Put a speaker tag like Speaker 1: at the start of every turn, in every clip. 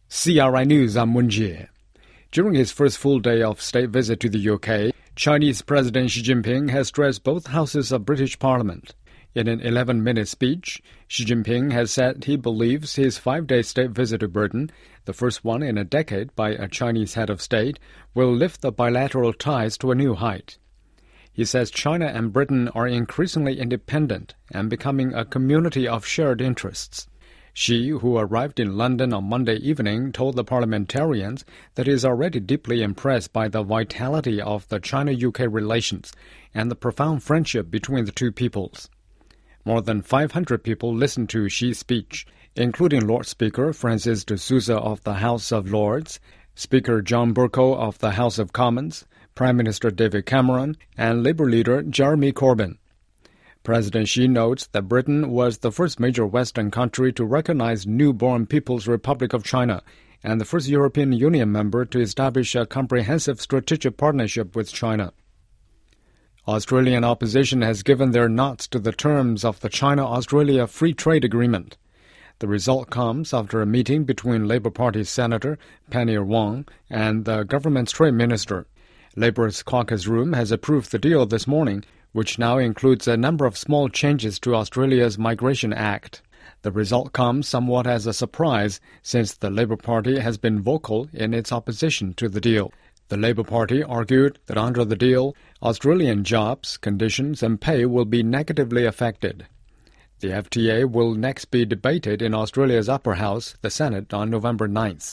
Speaker 1: CRI News, I'm Wen Jie. During his first full day of state visit to the UK, Chinese President Xi Jinping has addressed both houses of British Parliament. In an 11-minute speech, Xi Jinping has said he believes his 5-day state visit to Britain, the first one in a decade by a Chinese head of state, will lift the bilateral ties to a new height. He says China and Britain are increasingly independent and becoming a community of shared interests. Xi, who arrived in London on Monday evening, told the parliamentarians that he is already deeply impressed by the vitality of the China-UK relations and the profound friendship between the two peoples. More than 500 people listened to Xi's speech, including Lord Speaker Francis de Souza of the House of Lords, Speaker John Bercow of the House of Commons, Prime Minister David Cameron, and Labour leader Jeremy Corbyn. President Xi notes that Britain was the first major Western country to recognize newborn People's Republic of China and the first European Union member to establish a comprehensive strategic partnership with China. Australian opposition has given their nods to the terms of the China-Australia Free Trade Agreement. The result comes after a meeting between Labour Party Senator Penny Wong and the government's trade minister. Labour's caucus room has approved the deal this morning, which now includes a number of small changes to Australia's Migration Act. The result comes somewhat as a surprise, since the Labour Party has been vocal in its opposition to the deal. The Labour Party argued that under the deal, Australian jobs, conditions and pay will be negatively affected. The FTA will next be debated in Australia's upper house, the Senate, on November 9th.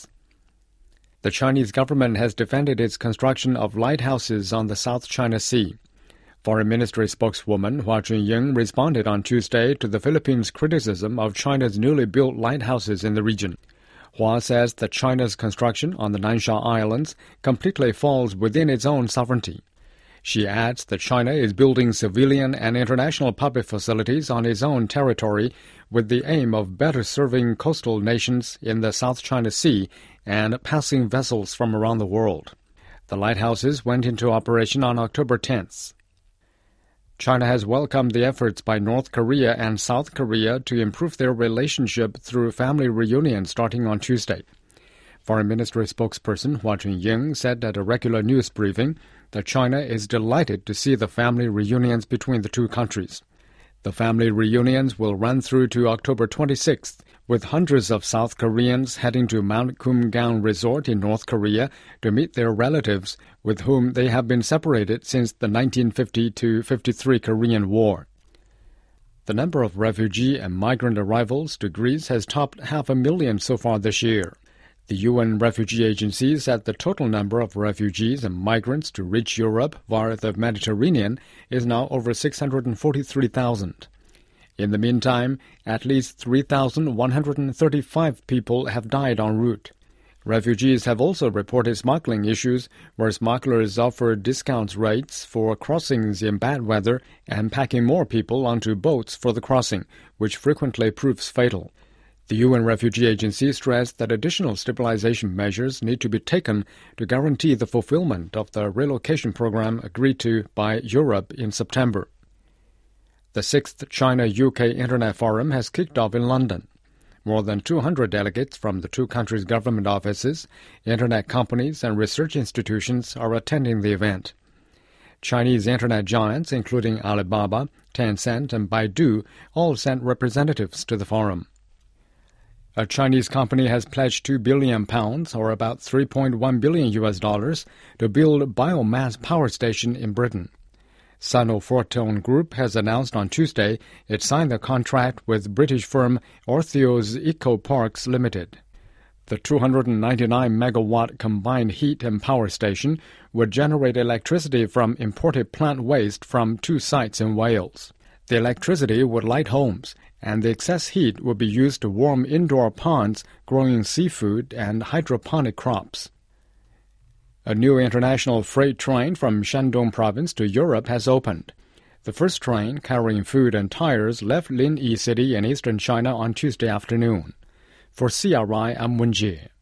Speaker 1: The Chinese government has defended its construction of lighthouses on the South China Sea. Foreign Ministry spokeswoman Hua Chunying responded on Tuesday to the Philippines' criticism of China's newly built lighthouses in the region. Hua says that China's construction on the Nansha Islands completely falls within its own sovereignty. She adds that China is building civilian and international public facilities on its own territory with the aim of better serving coastal nations in the South China Sea and passing vessels from around the world. The lighthouses went into operation on October 10th. China has welcomed the efforts by North Korea and South Korea to improve their relationship through family reunions starting on Tuesday. Foreign Ministry spokesperson Hua Chunying said at a regular news briefing that China is delighted to see the family reunions between the two countries. The family reunions will run through to October 26th, with hundreds of South Koreans heading to Mount Kumgang Resort in North Korea to meet their relatives with whom they have been separated since the 1950-53 Korean War. The number of refugee and migrant arrivals to Greece has topped 500,000 so far this year. The UN Refugee Agency said the total number of refugees and migrants to reach Europe via the Mediterranean is now over 643,000. In the meantime, at least 3,135 people have died en route. Refugees have also reported smuggling issues, where smugglers offer discount rates for crossings in bad weather and packing more people onto boats for the crossing, which frequently proves fatal. The UN Refugee Agency stressed that additional stabilization measures need to be taken to guarantee the fulfillment of the relocation program agreed to by Europe in September. The 6th China-UK Internet Forum has kicked off in London. More than 200 delegates from the two countries' government offices, Internet companies and research institutions are attending the event. Chinese Internet giants, including Alibaba, Tencent and Baidu, all sent representatives to the forum. A Chinese company has pledged £2 billion, or about $3.1 billion, to build a biomass power station in Britain. Sino-Fortone Group has announced on Tuesday it signed the contract with British firm Orthios Eco Parks Limited. The 299-megawatt combined heat and power station would generate electricity from imported plant waste from 2 sites in Wales. The electricity would light homes, and the excess heat would be used to warm indoor ponds growing seafood and hydroponic crops. A new international freight train from Shandong province to Europe has opened. The first train, carrying food and tires, left Linyi City in eastern China on Tuesday afternoon. For CRI, I'm Wen Jie.